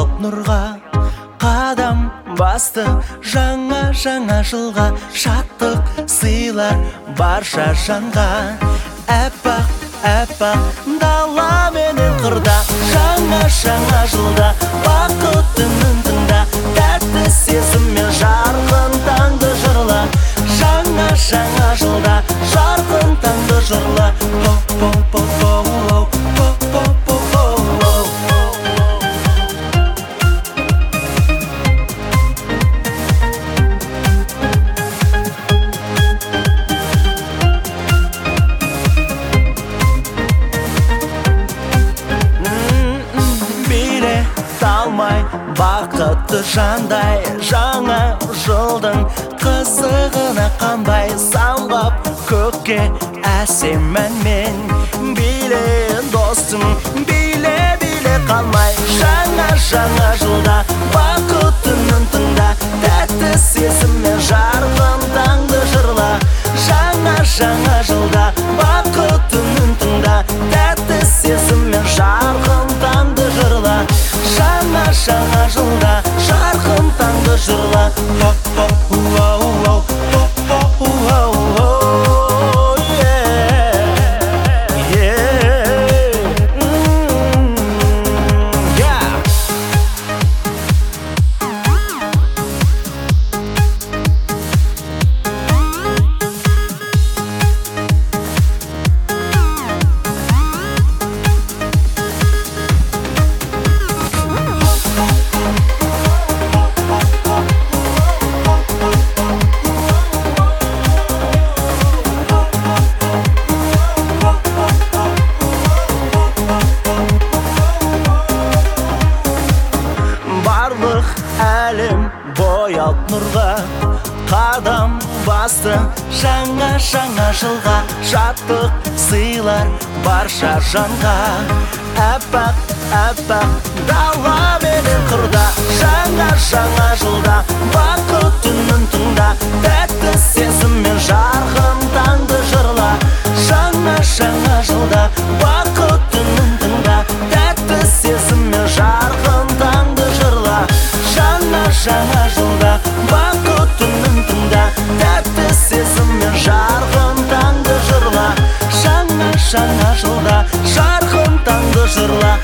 бояп нұрға қадам басты жаңа жылға шаттық сыйлар барша жанға әппақ дала менен қырда жаңа жылда бақыттың тыңда тәтті сезіммен жарқын таңды жырла жаңа жылда жарқын таңды жырла талмай бақытты жандай жаңа жылдың қызығына қанбай самғап көкке әсем әнмен биле достым биле қалмай жаңа жылда бақыттың тыңда тәтті сезіммен жарқын таңды жырла жаңа жылда бақыттың тыңда тәтті сезіммен жарқын таңды жырла жаңа жылда жарқын таңды жырла әлем бояп нұрға қадам басты жаңа жылға шаттық сыйлар барша жанға әппақ дала менен қырда жаңа жылда бақыттың тыңда тәтті сезіммен жарқын таңды жырла жаңа жылда бақыттың тыңда тәтті сезіммен жарқын таңды жырла жаңа жылда бақыттың тыңда тәтті сезіммен жарқын таңды жырла жаңа жылда жарқын таңды жырла